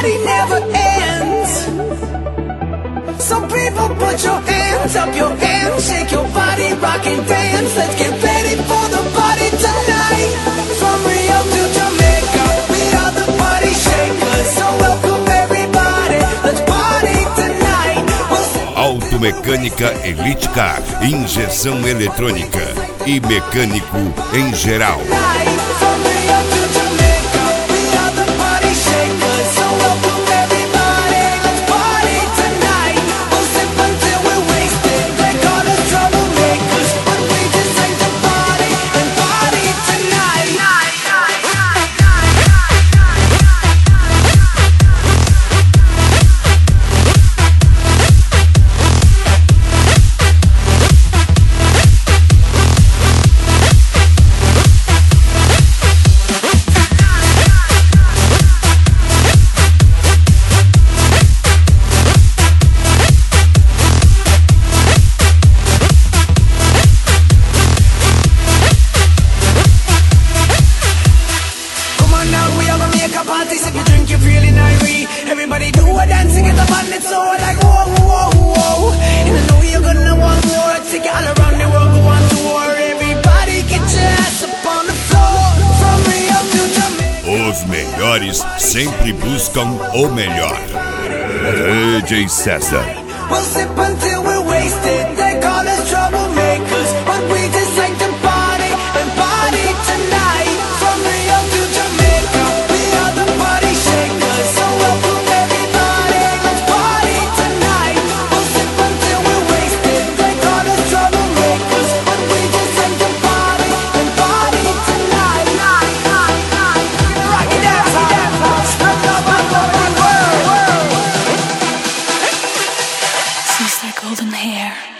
party never ends. So people put your hands up, your hands, shake your body, rock and dance. Let's get ready for the party tonight. From Rio to Jamaica, we are the party shakers. So welcome everybody, let's party tonight. Automecânica Elite Car, injeção eletrônica e mecânico em geral. Everybody do a dance and get the band, it's all like whoa, whoa, whoa. And I know you're gonna want more. Take it all around the world, go on tour. Everybody get your ass up on the floor. From Rio to Jamaica. Os melhores sempre buscam o melhor. DJ César. We'll sip until we're wasted. They call us troublemakers, but we just like to party and party tonight. From Rio to Jamaica, we are the party shakers. So welcome everybody, let's party tonight. We'll sip until we're wasted. They call us troublemakers, but we just like to party and party tonight. Rock it out, spread love all over the world. Sees their golden hair.